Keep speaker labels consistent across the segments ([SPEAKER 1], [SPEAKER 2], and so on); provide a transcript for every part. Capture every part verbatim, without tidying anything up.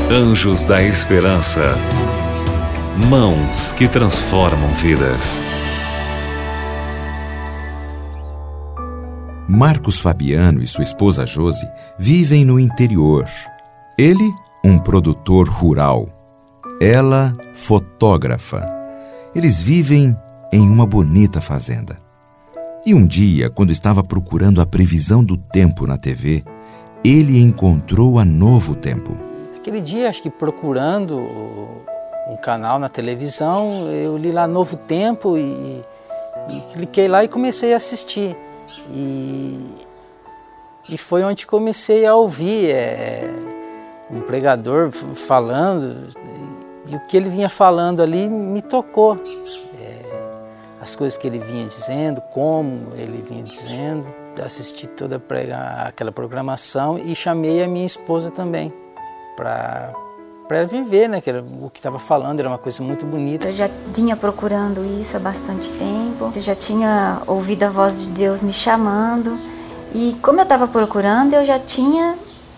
[SPEAKER 1] Anjos da Esperança. Mãos que transformam vidas.
[SPEAKER 2] Marcos Fabiano e sua esposa Josi vivem no interior. Ele, um produtor rural. Ela, fotógrafa. Eles vivem em uma bonita fazenda. E um dia, quando estava procurando a previsão do tempo na T V, ele encontrou a Novo Tempo.
[SPEAKER 3] Aquele dia, acho que procurando um canal na televisão, eu li lá Novo Tempo e, e cliquei lá e comecei a assistir. E, e foi onde comecei a ouvir é, um pregador falando, e, e o que ele vinha falando ali me tocou. É, as coisas que ele vinha dizendo, como ele vinha dizendo. Assisti toda aquela programação e chamei a minha esposa também para para viver, né? Que era, o que estava falando era uma coisa muito bonita.
[SPEAKER 4] Eu já vinha procurando isso há bastante tempo. Eu já tinha ouvido a voz de Deus me chamando. E como eu estava procurando, eu já tinha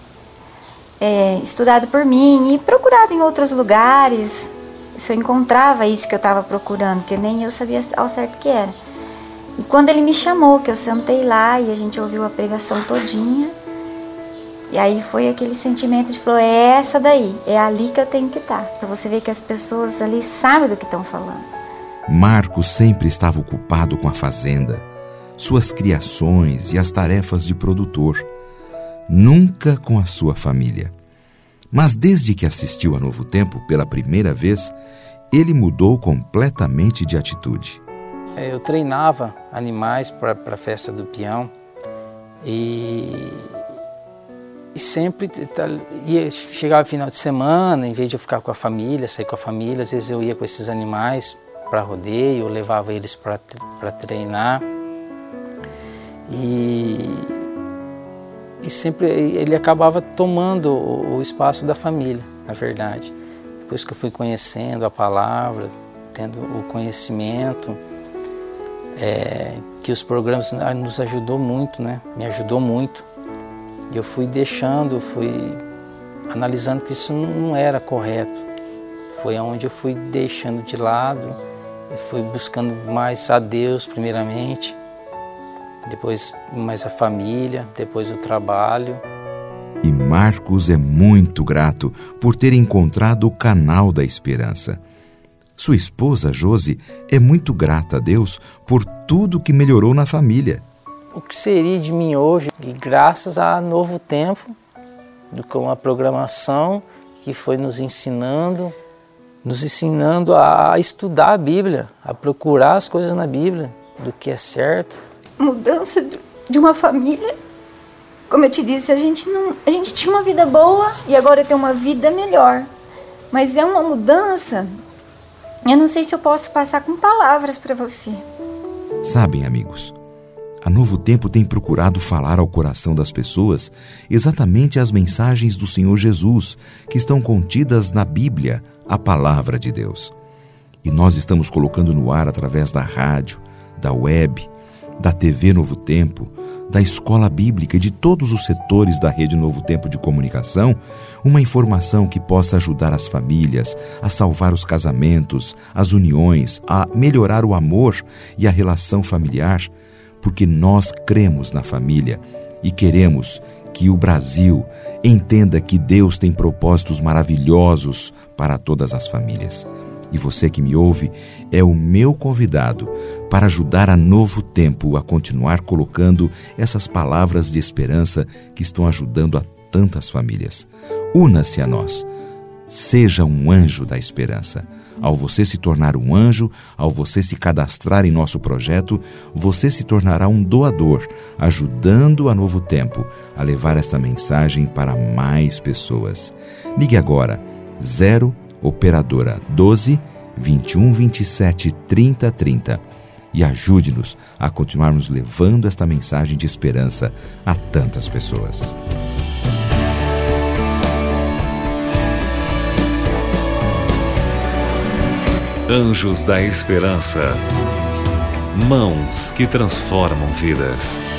[SPEAKER 4] é, estudado por mim e procurado em outros lugares se eu encontrava isso que eu estava procurando, que nem eu sabia ao certo que era. E quando ele me chamou, que eu sentei lá e a gente ouviu a pregação todinha, e aí foi aquele sentimento de falar, é essa daí, é ali que eu tenho que estar. Então você vê que as pessoas ali sabem do que estão falando.
[SPEAKER 2] Marcos sempre estava ocupado com a fazenda, suas criações e as tarefas de produtor, nunca com a sua família. Mas desde que assistiu a Novo Tempo pela primeira vez, ele mudou completamente de atitude.
[SPEAKER 3] Eu treinava animais para a festa do peão e, e sempre ia, chegava final de semana, em vez de eu ficar com a família, sair com a família, às vezes eu ia com esses animais para rodeio, eu levava eles para treinar e, e sempre ele acabava tomando o, o espaço da família, na verdade. Depois que eu fui conhecendo a palavra, tendo o conhecimento, É, que os programas nos ajudou muito, né? Me ajudou muito. E eu fui deixando, fui analisando que isso não era correto. Foi onde eu fui deixando de lado, e fui buscando mais a Deus primeiramente, depois mais a família, depois o trabalho.
[SPEAKER 2] E Marcos é muito grato por ter encontrado o canal da esperança. Sua esposa, Josi, é muito grata a Deus por tudo que melhorou na família.
[SPEAKER 3] O que seria de mim hoje, e graças a Novo Tempo, com a programação que foi nos ensinando, nos ensinando a estudar a Bíblia, a procurar as coisas na Bíblia, do que é certo.
[SPEAKER 4] Mudança de uma família, como eu te disse, a gente, não, a gente tinha uma vida boa e agora tem uma vida melhor. Mas é uma mudança... Eu não sei se eu posso passar com palavras para você.
[SPEAKER 2] Sabem, amigos, a Novo Tempo tem procurado falar ao coração das pessoas exatamente as mensagens do Senhor Jesus que estão contidas na Bíblia, a Palavra de Deus. E nós estamos colocando no ar através da rádio, da web, da T V Novo Tempo, da Escola Bíblica e de todos os setores da Rede Novo Tempo de Comunicação, uma informação que possa ajudar as famílias a salvar os casamentos, as uniões, a melhorar o amor e a relação familiar, porque nós cremos na família e queremos que o Brasil entenda que Deus tem propósitos maravilhosos para todas as famílias. E você que me ouve é o meu convidado para ajudar a Novo Tempo a continuar colocando essas palavras de esperança que estão ajudando a tantas famílias. Una-se a nós. Seja um anjo da esperança. Ao você se tornar um anjo, ao você se cadastrar em nosso projeto, você se tornará um doador, ajudando a Novo Tempo a levar esta mensagem para mais pessoas. Ligue agora, zero Operadora doze, vinte e um, vinte e sete, trinta, trinta e ajude-nos a continuarmos levando esta mensagem de esperança a tantas pessoas.
[SPEAKER 1] Anjos da Esperança. Mãos que transformam vidas.